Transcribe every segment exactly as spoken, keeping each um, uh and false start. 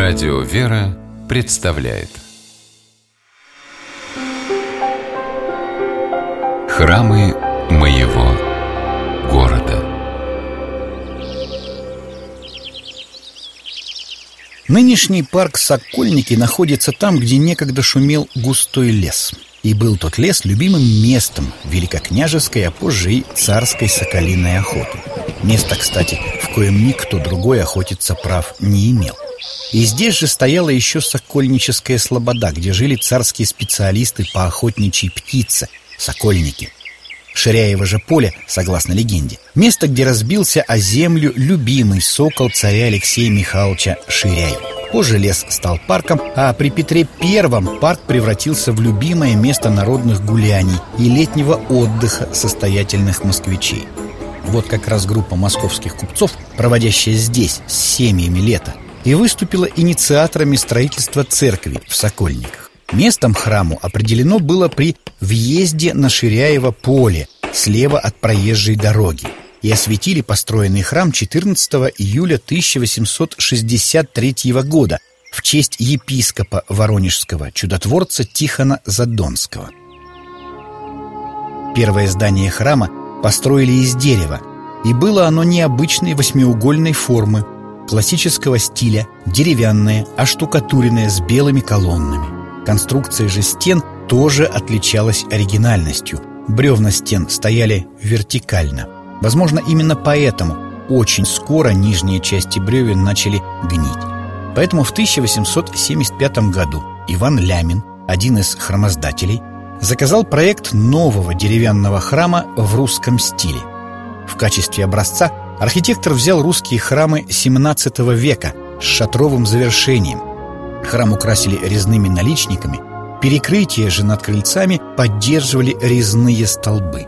Радио «Вера» представляет Храмы моего города. Нынешний парк Сокольники находится там, где некогда шумел густой лес. И был тот лес любимым местом великокняжеской, а позже и царской соколиной охоты. Место, кстати, в коем никто другой охотиться прав не имел. И здесь же стояла еще Сокольническая слобода, где жили царские специалисты по охотничьей птице — сокольники. Ширяево же поле, согласно легенде, место, где разбился о землю любимый сокол царя Алексея Михайловича Ширяева. Позже лес стал парком, а при Петре Первом парк превратился в любимое место народных гуляний и летнего отдыха состоятельных москвичей. Вот как раз группа московских купцов, проводящая здесь с семьями лето, и выступила инициаторами строительства церкви в Сокольниках. Местом храму определено было при въезде на Ширяево поле, слева от проезжей дороги, и осветили построенный храм четырнадцатого июля тысяча восемьсот шестьдесят третьего года в честь епископа воронежского чудотворца Тихона Задонского. Первое здание храма построили из дерева, и было оно необычной восьмиугольной формы, классического стиля, деревянное, оштукатуренное с белыми колоннами. Конструкция же стен тоже отличалась оригинальностью. Бревна стен стояли вертикально. Возможно, именно поэтому очень скоро нижние части бревен начали гнить. Поэтому в тысяча восемьсот семьдесят пятом году Иван Лямин, один из храмоздателей, заказал проект нового деревянного храма в русском стиле. В качестве образца архитектор взял русские храмы семнадцатого века с шатровым завершением. Храм украсили резными наличниками, перекрытия же над крыльцами поддерживали резные столбы.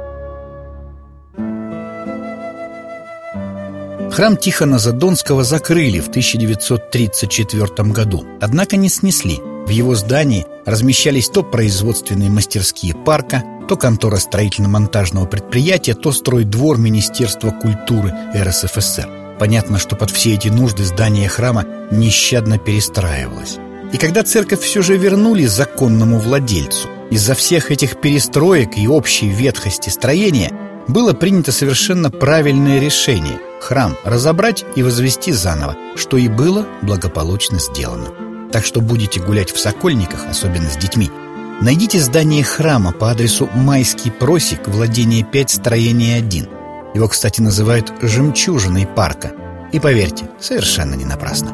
Храм Тихона Задонского закрыли в тысяча девятьсот тридцать четвёртом году, однако не снесли. В его здании размещались то производственные мастерские парка, то контора строительно-монтажного предприятия, то стройдвор Министерства культуры эр эс эф эс эр. Понятно, что под все эти нужды здание храма нещадно перестраивалось. И когда церковь все же вернули законному владельцу, из-за всех этих перестроек и общей ветхости строения было принято совершенно правильное решение — храм разобрать и возвести заново, что и было благополучно сделано. Так что будете гулять в Сокольниках, особенно с детьми, найдите здание храма по адресу Майский просек, владение пять, строение один. Его, кстати, называют «жемчужиной парка». И поверьте, совершенно не напрасно.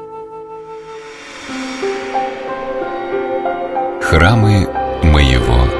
Храмы моего